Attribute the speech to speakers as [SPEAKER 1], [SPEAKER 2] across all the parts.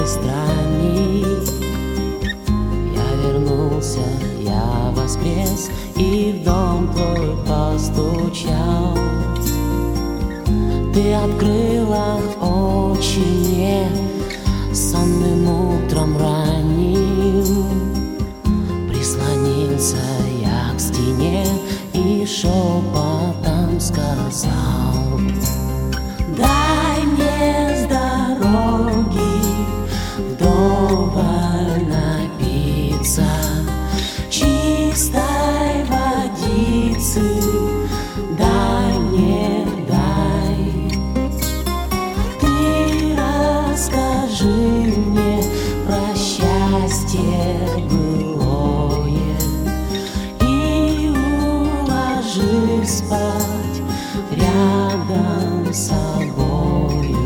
[SPEAKER 1] странник. Я вернулся, я воскрес и в дом твой постучал. Ты открыла очи мне сонным утром ранним. Прислонился я к стене и шепотом сказал: дай мне с дороги вдоволь напиться чистой водицы. Дай мне, дай. Ты расскажи мне про счастье былое и уложи спать рядом с собою.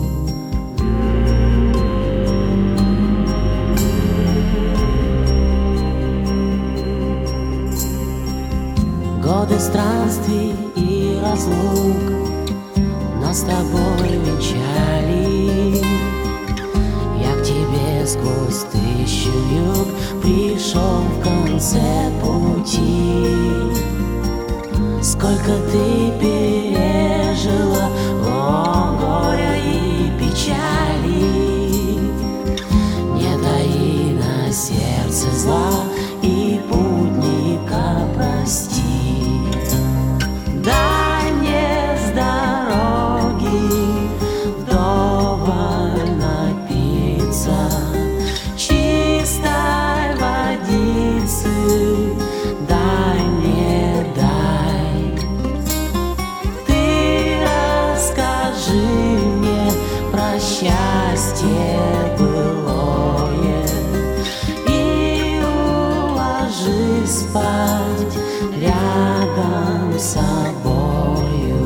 [SPEAKER 1] Годы странствий и разлук нас с тобой венчали. Я к тебе сквозь тысячу юг пришел в конце пути. Сколько ты пережила, о, горя и печали. Не таи на сердце зла и путника прости. Дай мне с дороги вдоволь напиться чистой водицы. Дай мне, дай. Ты расскажи мне про счастье былое и уложи спать рядом с собою.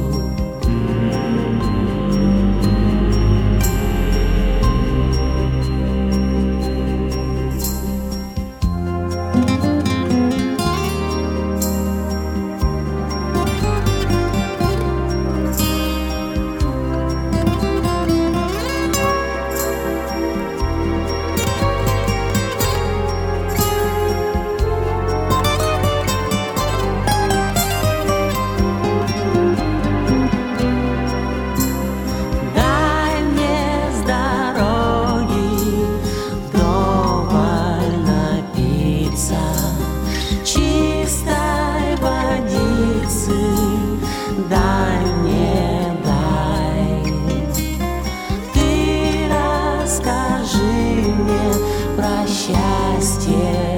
[SPEAKER 1] Чистой водицы, дай мне, дай. Ты расскажи мне про счастье